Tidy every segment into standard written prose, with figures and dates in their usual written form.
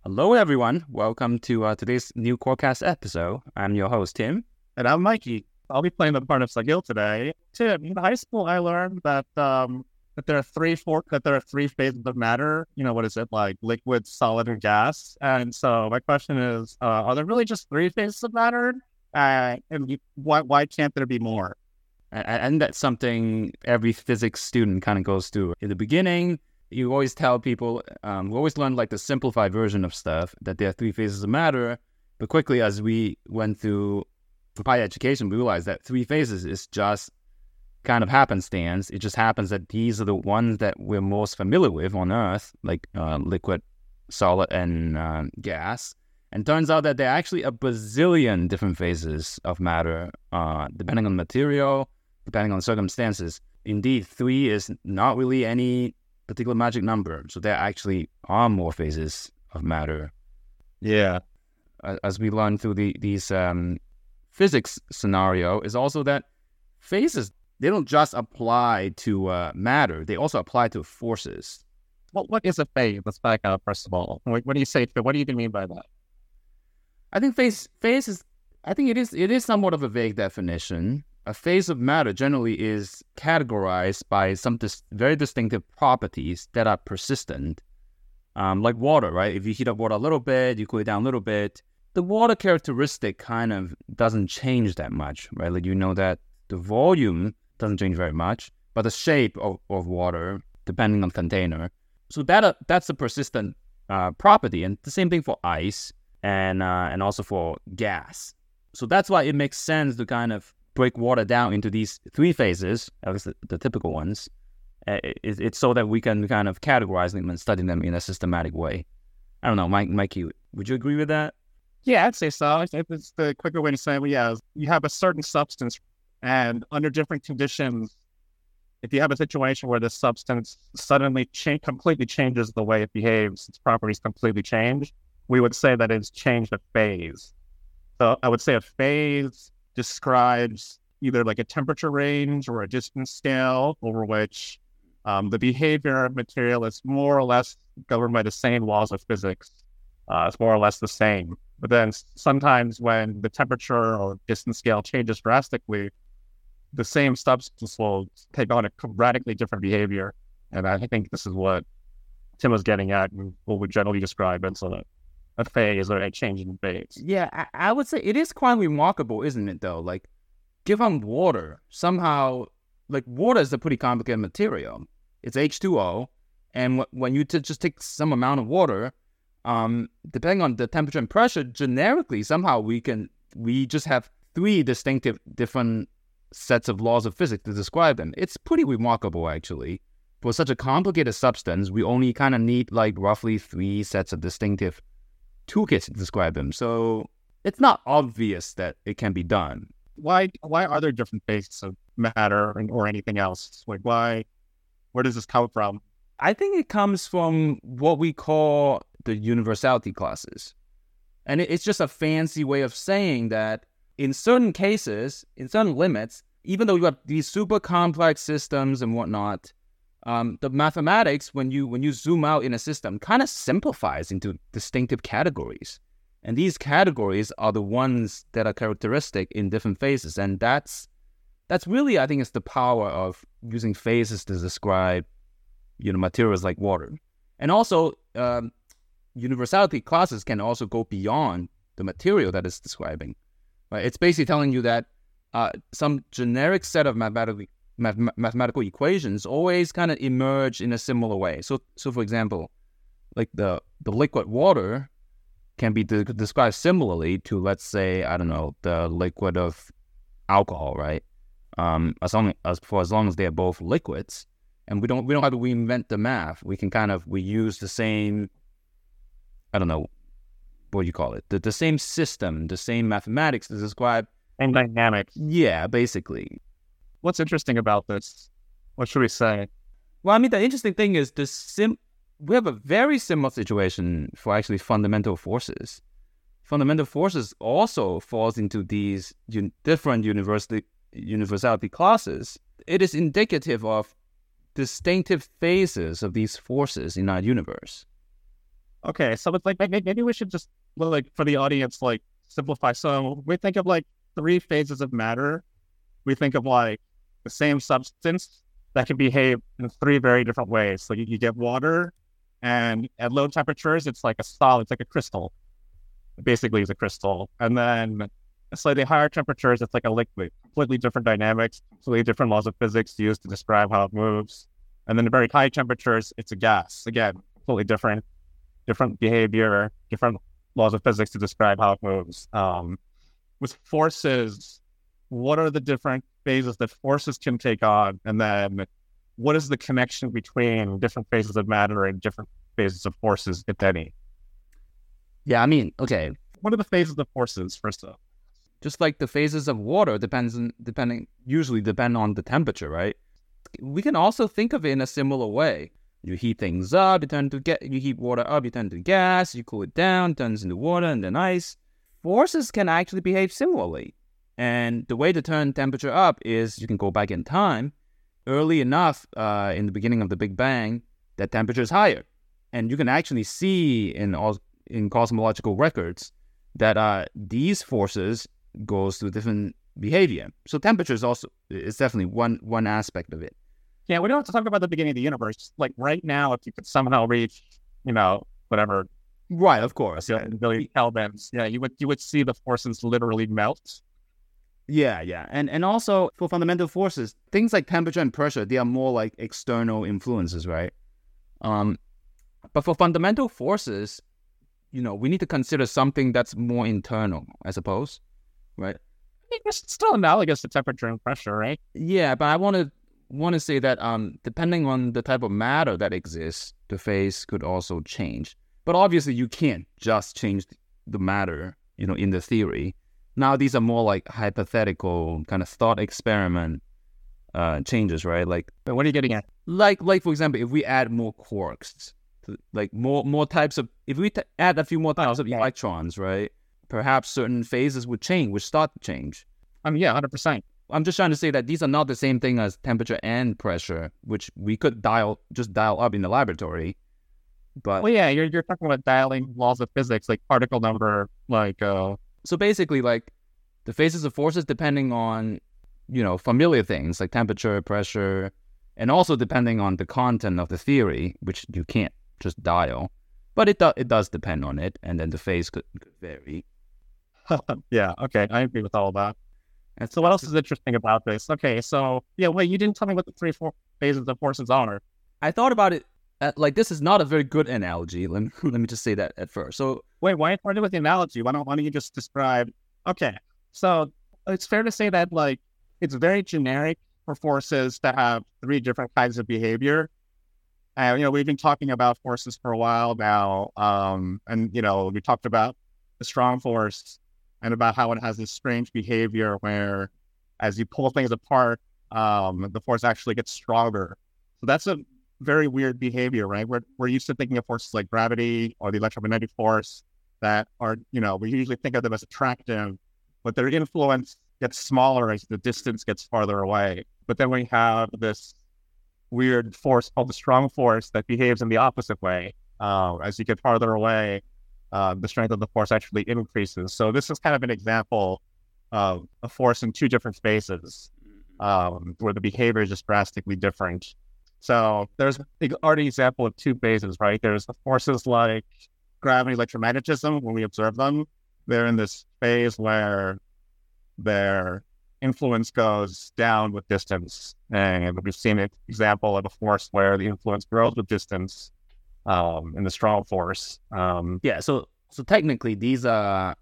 Hello, everyone. Welcome to today's new Quadcast episode. I'm your host, Tim. And I'm Mikey. I'll be playing the part of Sagil today. Tim, in high school, I learned that there are three phases of matter. What is it, like liquid, solid, and gas? And so my question is, are there really just three phases of matter? Why can't there be more? And that's something every physics student kind of goes through. In the beginning, you always tell people, we always learn like the simplified version of stuff, that there are three phases of matter. But quickly, as we went through higher education, we realized that three phases is just kind of happenstance. It just happens that these are the ones that we're most familiar with on Earth, like liquid, solid, and gas. And turns out that there are actually a bazillion different phases of matter, depending on material, depending on circumstances. Indeed, three is not really any particular magic number. So there actually are more phases of matter. Yeah. As we learn through these physics scenario, is also that phases, they don't just apply to matter. They also apply to forces. What is a phase? Let's back up, first of all. What do you say? What do you mean by that? I think phase is, I think it is somewhat of a vague definition. A phase of matter generally is categorized by some very distinctive properties that are persistent. Like water, right? If you heat up water a little bit, you cool it down a little bit, the water characteristic kind of doesn't change that much, right? Like that the volume doesn't change very much, but the shape of water, depending on container. So that's a persistent property. And the same thing for ice and also for gas. So that's why it makes sense to kind of break water down into these three phases, at least the typical ones. It's so that we can kind of categorize them and study them in a systematic way. I don't know, Mikey, would you agree with that? Yeah, I'd say so. It's the quicker way to say it. Well, yeah, you have a certain substance, and under different conditions, if you have a situation where the substance suddenly completely changes the way it behaves, its properties completely change, we would say that it's changed a phase. So I would say a phase describes either like a temperature range or a distance scale over which the behavior of material is more or less governed by the same laws of physics. It's more or less the same. But then sometimes when the temperature or distance scale changes drastically, the same substance will take on a radically different behavior. And I think this is what Tim was getting at, and what we generally describe as a phase or a change in phase. Yeah, I would say it is quite remarkable, isn't it, though? Like, given water, somehow, like, water is a pretty complicated material. It's H2O, and when you just take some amount of water, depending on the temperature and pressure, generically, somehow we just have three distinctive different sets of laws of physics to describe them. It's pretty remarkable, actually. For such a complicated substance, we only kind of need, like, roughly three sets of distinctive toolkits to describe them. So it's not obvious that it can be done. Why are there different phases of matter or anything else? Like, where does this come from? I think it comes from what we call the universality classes. And it's just a fancy way of saying that in certain cases, in certain limits, even though you have these super complex systems and whatnot, the mathematics, when you zoom out in a system, kind of simplifies into distinctive categories. And these categories are the ones that are characteristic in different phases. And that's really, I think, it's the power of using phases to describe, materials like water. And also, universality classes can also go beyond the material that it's describing. Right? It's basically telling you that some generic set of mathematical equations always kind of emerge in a similar way. So for example, like the liquid water can be described similarly to, let's say, I don't know, the liquid of alcohol, right? As long as they're both liquids, and we don't have to reinvent the math. We can we use the same, I don't know, what do you call it? The same system, the same mathematics to describe. And dynamics. Yeah, basically. What's interesting about this? What should we say? Well, I mean, the interesting thing is we have a very similar situation for actually fundamental forces. Fundamental forces also falls into these different universality classes. It is indicative of distinctive phases of these forces in our universe. Okay, so it's like maybe we should just like for the audience like simplify. So we think of like three phases of matter. We think of like the same substance that can behave in three very different ways. So you get water, and at low temperatures, it's like a solid, it's like a crystal. It basically, is a crystal. And then at slightly higher temperatures, it's like a liquid. Completely different dynamics, completely different laws of physics used to describe how it moves. And then at very high temperatures, it's a gas. Again, completely different behavior, different laws of physics to describe how it moves. With forces, what are the different phases that forces can take on? And then what is the connection between different phases of matter and different phases of forces, if any? Yeah, I mean, okay, What are the phases of forces, first off? just like the phases of water usually depend on the temperature, right? We can also think of it in a similar way. You heat things up, you heat water up, you turn to gas, you cool it down, turns into water and then ice. Forces can actually behave similarly. And the way to turn temperature up is you can go back in time early enough in the beginning of the Big Bang that temperature is higher. And you can actually see in cosmological records that these forces goes to different behavior. So temperature is definitely one aspect of it. Yeah, we don't have to talk about the beginning of the universe. Like right now, if you could somehow reach, whatever, Right, of course. a billion kelvins, yeah, you would see the forces literally melt. Yeah. And also for fundamental forces, things like temperature and pressure, they are more like external influences, right? But for fundamental forces, we need to consider something that's more internal, I suppose, right? I think it's still analogous to temperature and pressure, right? Yeah, but I want to say that depending on the type of matter that exists, the phase could also change. But obviously, you can't just change the matter, in the theory. Now, these are more like hypothetical kind of thought experiment changes, right? Like, But what are you getting at? like for example, if we add more quarks, like more types of, if we add a few more types of electrons, right? Perhaps certain phases would start to change. Yeah, 100%. I'm just trying to say that these are not the same thing as temperature and pressure, which we could dial up in the laboratory. But Well, yeah, you're talking about dialing laws of physics, like particle number, so basically, like the phases of forces depending on, familiar things like temperature, pressure, and also depending on the content of the theory, which you can't just dial. But it does depend on it, and then the phase could vary. yeah, okay, I agree with all of that. And so what else is interesting about this? Okay, so, yeah, wait, you didn't tell me what the four phases of forces are. I thought about it, like this is not a very good analogy. Let me just say that at first. So wait, why aren't you with the analogy? Why don't you just describe? Okay, so it's fair to say that like it's very generic for forces to have three different kinds of behavior. And we've been talking about forces for a while now, and we talked about the strong force and about how it has this strange behavior where, as you pull things apart, the force actually gets stronger. So that's a very weird behavior, right? We're used to thinking of forces like gravity or the electromagnetic force that are, we usually think of them as attractive, but their influence gets smaller as the distance gets farther away. But then we have this weird force called the strong force that behaves in the opposite way. As you get farther away, the strength of the force actually increases. So this is kind of an example of a force in two different spaces, where the behavior is just drastically different. So there's already an example of two phases, right? There's the forces like gravity, electromagnetism. When we observe them, they're in this phase where their influence goes down with distance. And we've seen an example of a force where the influence grows with distance in the strong force. Yeah, so technically these are,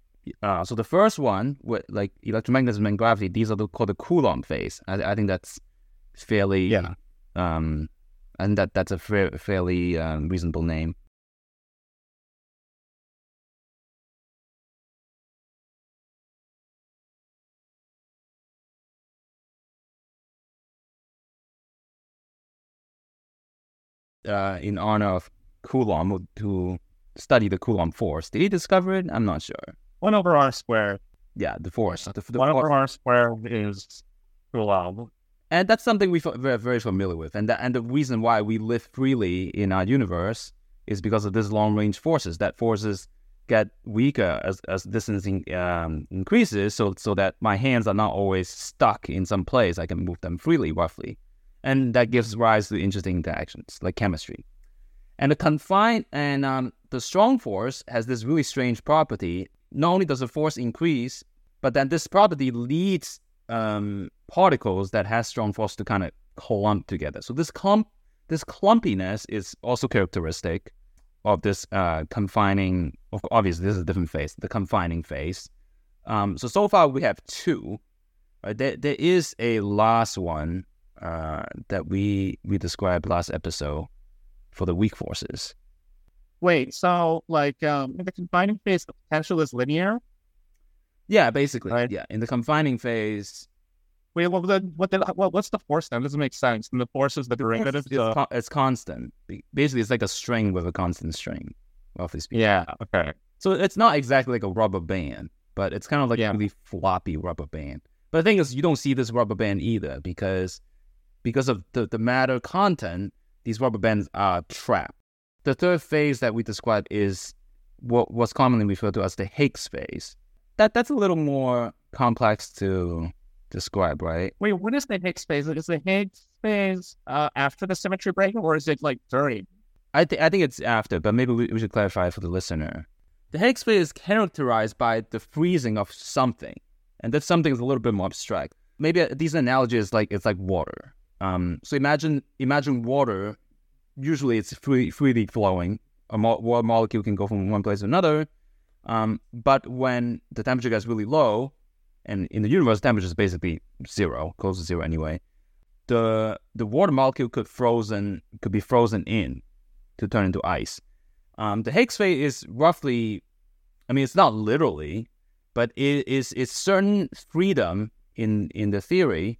so the first one, with like electromagnetism and gravity, these are called the Coulomb phase. I think that's fairly, and that's a fairly reasonable name. In honor of Coulomb, who studied the Coulomb force. Did he discover it? I'm not sure. 1 over r squared. Yeah, the force. The 1 over r squared is Coulomb. And that's something we're very familiar with. And the reason why we live freely in our universe is because of this long-range forces. That forces get weaker as distance increases, so that my hands are not always stuck in some place. I can move them freely, roughly. And that gives rise to interesting interactions, like chemistry. And the strong force has this really strange property. Not only does the force increase, but then this property leads particles that has strong force to kind of clump together. So this clumpiness is also characteristic of this confining. Obviously, this is a different phase, the confining phase. So far we have two. Right? There is a last one that we described last episode for the weak forces. Wait, so like in the confining phase, the potential is linear? Yeah, basically. Right. Yeah, in the confining phase. Wait, what's the force then? It doesn't make sense. And the force is the derivative. It's constant. Basically, it's like a string with a constant string, roughly speaking. Yeah, okay. So it's not exactly like a rubber band, but it's kind of like a really floppy rubber band. But the thing is, you don't see this rubber band either because of the matter content, these rubber bands are trapped. The third phase that we described is what's commonly referred to as the Higgs phase. That's a little more complex to describe, right? Wait, what is the Higgs phase? Is the Higgs phase after the symmetry breaking, or is it like during? I think it's after, but maybe we should clarify for the listener. The Higgs phase is characterized by the freezing of something, and that something is a little bit more abstract. Maybe a decent analogy is it's like water. So imagine water. Usually it's freely flowing. A water molecule can go from one place to another. But when the temperature gets really low, and in the universe, temperature is basically zero, close to zero anyway, the water molecule could be frozen in to turn into ice. The Higgs phase is roughly, I mean, it's not literally, but it's certain freedom in the theory,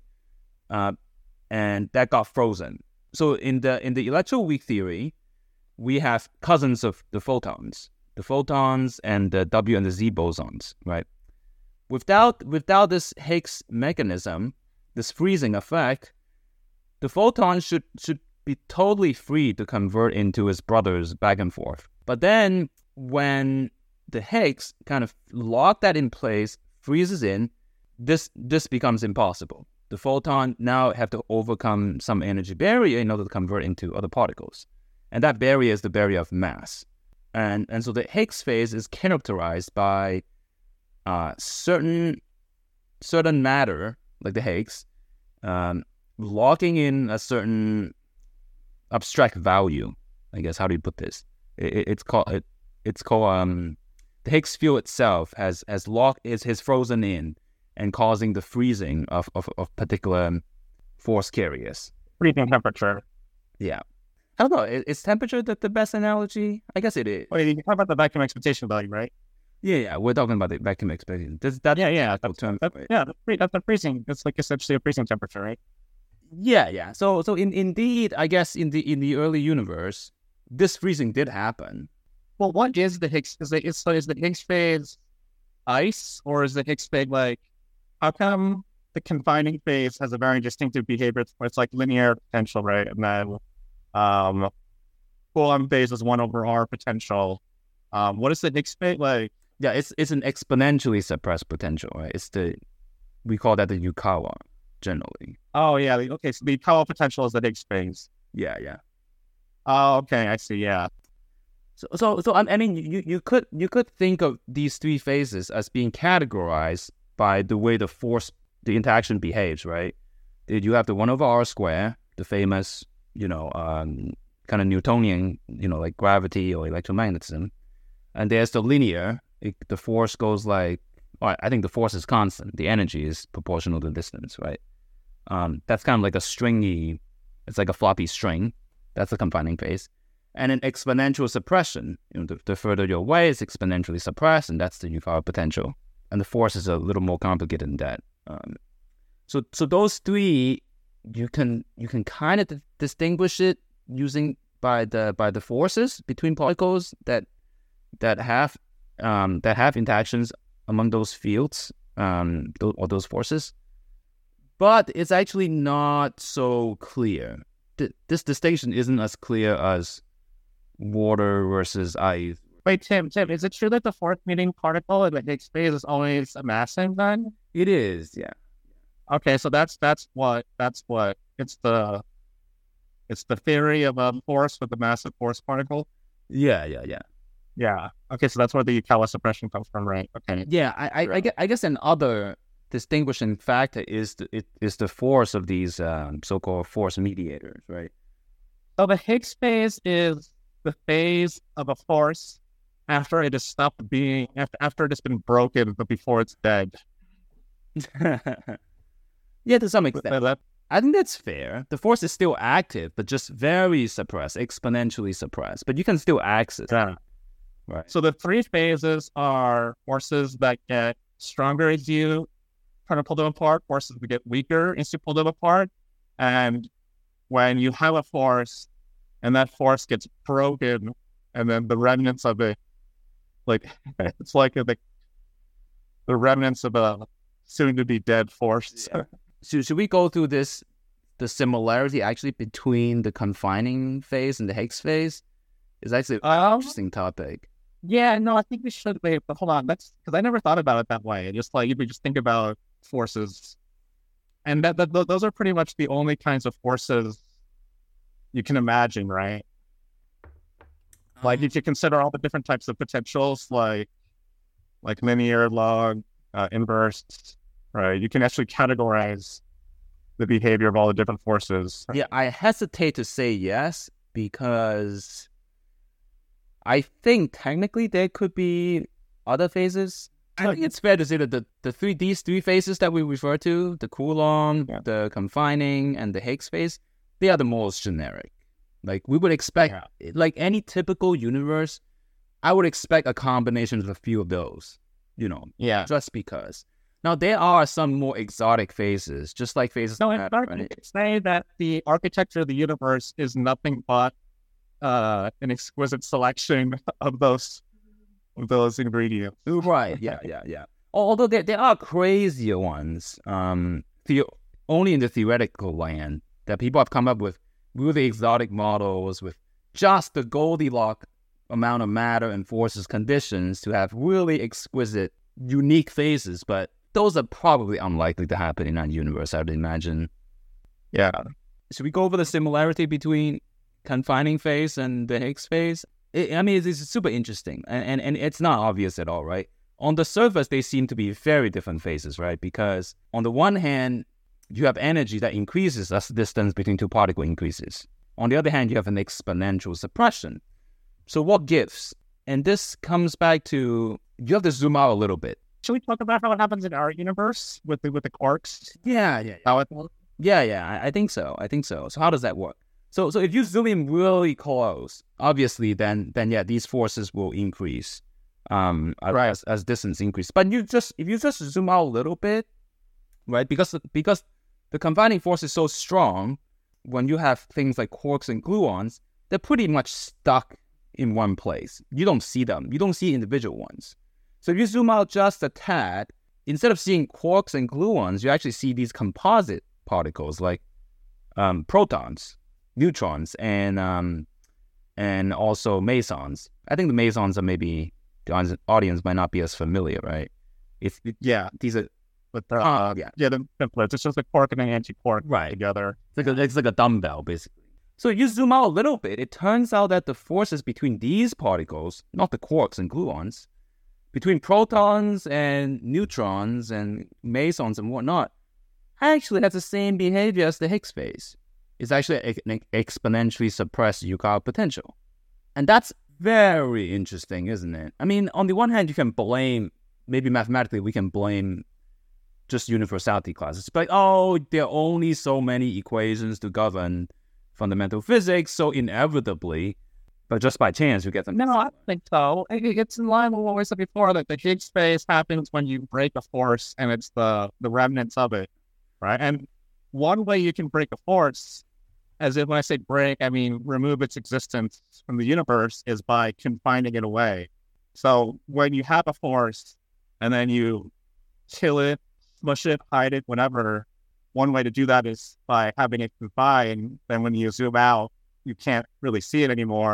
and that got frozen. So in the electroweak theory, we have cousins of the photons and the W and the Z bosons, right? Without this Higgs mechanism, this freezing effect, the photon should be totally free to convert into its brothers back and forth. But then when the Higgs kind of lock that in place, freezes in, this becomes impossible. The photon now have to overcome some energy barrier in order to convert into other particles. And that barrier is the barrier of mass. And so the Higgs phase is characterized by certain matter, like the Higgs, locking in a certain abstract value. I guess, how do you put this? It's called the Higgs field itself has frozen in and causing the freezing of particular force carriers. Freezing temperature. Yeah. I don't know. Is temperature the best analogy? I guess it is. Wait, you talk about the vacuum expectation value, right? Yeah. We're talking about the vacuum expectation. That's the freezing. It's like essentially a freezing temperature, right? Yeah. So indeed, I guess in the early universe, this freezing did happen. Well, what is the Higgs? Is the Higgs phase ice, or is the Higgs phase like? How come the confining phase has a very distinctive behavior? It's like linear potential, right? And then Coulomb phase is 1/r potential. What is the Higgs phase like? Yeah, it's an exponentially suppressed potential, right? We call that the Yukawa generally. Oh yeah, okay. So the Yukawa potential is the Higgs phase. Yeah. Oh, okay, I see. Yeah. So I mean, you could think of these three phases as being categorized by the way the interaction behaves, right? You have the 1/r square, the famous, kind of Newtonian, like gravity or electromagnetism. And there's the linear. The force goes I think the force is constant. The energy is proportional to the distance, right? That's kind of like it's like a floppy string. That's the confining phase. And an exponential suppression. The further you're away, it's exponentially suppressed, and that's the Yukawa potential. And the force is a little more complicated than that. So those three, you can kind of distinguish it using by the forces between particles that have interactions among those fields or those forces. But it's actually not so clear. This distinction isn't as clear as water versus ice. Wait, Tim, is it true that the fourth meeting particle in the Higgs phase is always a massive then? It is, yeah. Okay, so that's what it's the theory of a force with a massive force particle. Yeah. Yeah. Okay, so that's where the Kalas suppression comes from, right? Okay. Yeah, I guess another distinguishing factor is the force of these so-called force mediators, right? So the Higgs phase is the phase of a force after it has stopped being, after it has been broken, but before it's dead. Yeah, to some extent. I think that's fair. The force is still active, but just very suppressed, exponentially suppressed. But you can still access it. Yeah. Right. So the three phases are forces that get stronger as you try to pull them apart, forces that get weaker as you pull them apart. And when you have a force and that force gets broken, and then the remnants of it, like it's like the remnants of a soon-to-be dead force. Yeah. So should we go through the similarity actually between the confining phase and the Higgs phase? It's actually an interesting topic. Yeah, no, I think we should. Wait, but hold on. That's because I never thought about it that way. Just like if we just think about forces, and those are pretty much the only kinds of forces you can imagine, right? Like if you consider all the different types of potentials, like linear, log, inverse, right? You can actually categorize the behavior of all the different forces. Yeah, I hesitate to say yes because I think technically there could be other phases. I think it's fair to say that these three phases that we refer to, the Coulomb, the confining, and the Higgs phase, they are the most generic. Like we would expect, like any typical universe, I would expect a combination of a few of those, just because. Now, there are some more exotic phases, just like phases. No, in fact, you could say that the architecture of the universe is nothing but an exquisite selection of those ingredients. Right, yeah. Although there are crazier ones, only in the theoretical land, that people have come up with really exotic models with just the Goldilocks amount of matter and forces conditions to have really exquisite, unique phases, but those are probably unlikely to happen in our universe, I would imagine. Yeah. Should we go over the similarity between confining phase and the Higgs phase? It's super interesting, and it's not obvious at all, right? On the surface, they seem to be very different phases, right? Because on the one hand, you have energy that increases as the distance between two particles increases. On the other hand, you have an exponential suppression. So what gives? And this comes back to, you have to zoom out a little bit. Should we talk about how it happens in our universe with the quarks? Yeah. How it works? Yeah, I think so. So how does that work? So if you zoom in really close, obviously, then yeah, these forces will increase as distance increases. But if you just zoom out a little bit, right? Because the confining force is so strong, when you have things like quarks and gluons, they're pretty much stuck in one place. You don't see them. You don't see individual ones. So if you zoom out just a tad, instead of seeing quarks and gluons, you actually see these composite particles like protons, neutrons, and also mesons. I think the mesons are maybe the audience might not be as familiar, right? These are. But the templates. It's just a quark and an anti-quark together. It's like a dumbbell, basically. So you zoom out a little bit, it turns out that the forces between these particles, not the quarks and gluons, between protons and neutrons and mesons and whatnot, actually has the same behavior as the Higgs phase. It's actually an exponentially suppressed Yukawa potential. And that's very interesting, isn't it? I mean, on the one hand, you can blame, maybe mathematically, we can blame just universality classes. But there are only so many equations to govern fundamental physics, so inevitably, but just by chance, you get them. No, I don't think so. It's in line with what we said before, that the Higgs phase happens when you break a force, and it's the remnants of it, right? And one way you can break a force, as if when I say break, I mean remove its existence from the universe, is by confining it away. So when you have a force, and then you kill it, smush it, hide it, whatever, one way to do that is by having it confined. Then when you zoom out, you can't really see it anymore.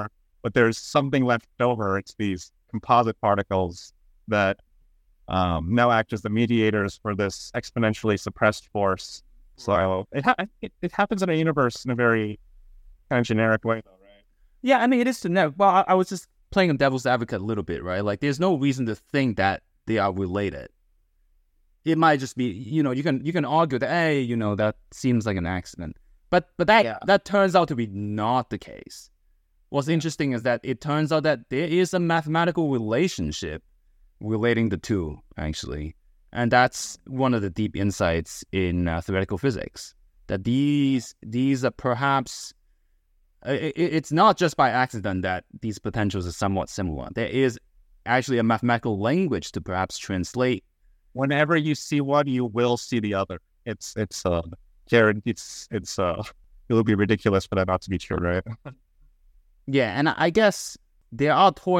but there's something left over. It's these composite particles that now act as the mediators for this exponentially suppressed force. So it happens in a universe in a very kind of generic way, though, right? Yeah, I mean, it is generic. Well, I was just playing a devil's advocate a little bit, right? Like, there's no reason to think that they are related. It might just be, you can argue that, hey, that seems like an accident. But that turns out to be not the case. What's interesting is that it turns out that there is a mathematical relationship relating the two, actually. And that's one of the deep insights in theoretical physics, that these are perhaps, it's not just by accident that these potentials are somewhat similar. There is actually a mathematical language to perhaps translate. Whenever you see one, you will see the other. Jared, it'll be ridiculous for that not to be true, right? Yeah, and I guess there are theoretical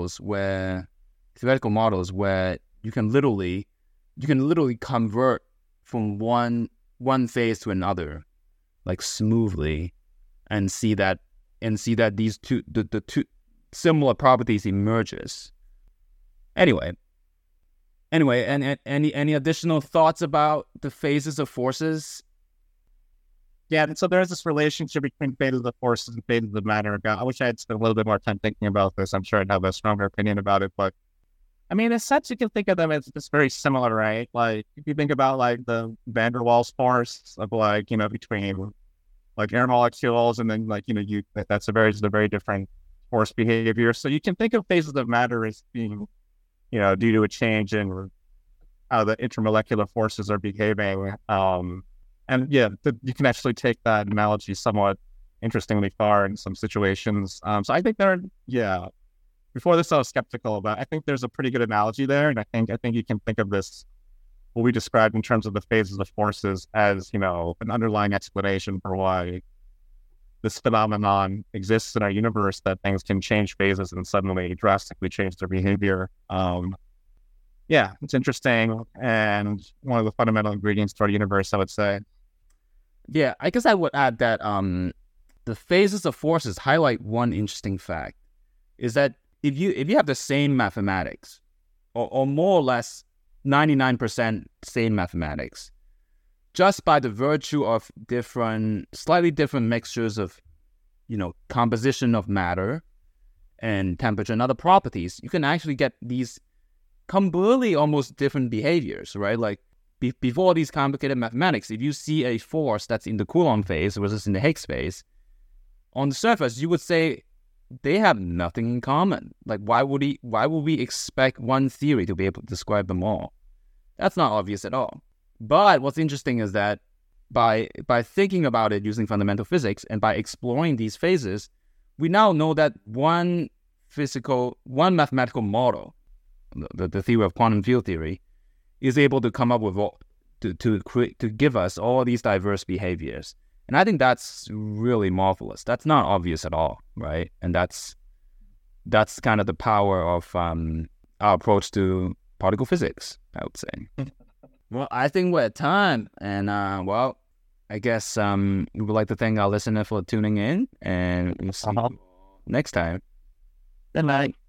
models where you can literally convert from one phase to another, like smoothly, and see that these the two similar properties emerges. Anyway, and any additional thoughts about the phases of forces? Yeah, and so there's this relationship between phases of forces and phases of matter. I wish I had spent a little bit more time thinking about this. I'm sure I'd have a stronger opinion about it, but I mean, in a sense, you can think of them as just very similar, right? Like, if you think about like the van der Waals force of between like air molecules, and then that's a very different force behavior. So you can think of phases of matter as being, due to a change in how the intermolecular forces are behaving. And yeah, you can actually take that analogy somewhat interestingly far in some situations. So I think before this I was skeptical, but I think there's a pretty good analogy there. And I think you can think of this, what we described in terms of the phases of forces, as, an underlying explanation for why this phenomenon exists in our universe, that things can change phases and suddenly drastically change their behavior. Yeah, it's interesting. And one of the fundamental ingredients to our universe, I would say. Yeah, I guess I would add that the phases of forces highlight one interesting fact, is that if you have the same mathematics, or more or less 99% same mathematics, just by the virtue of slightly different mixtures of, composition of matter and temperature and other properties, you can actually get these completely almost different behaviors, right? Like, before these complicated mathematics, if you see a force that's in the Coulomb phase versus in the Higgs phase, on the surface, you would say they have nothing in common. Like, why would we expect one theory to be able to describe them all? That's not obvious at all. But what's interesting is that by thinking about it using fundamental physics and by exploring these phases, we now know that one mathematical model, the theory of quantum field theory, is able to come up with to give us all these diverse behaviors. And I think that's really marvelous. That's not obvious at all, right? And that's kind of the power of our approach to particle physics, I would say. Well, I think we're at time. And, I guess we would like to thank our listener for tuning in. And we'll see you next time. Good night.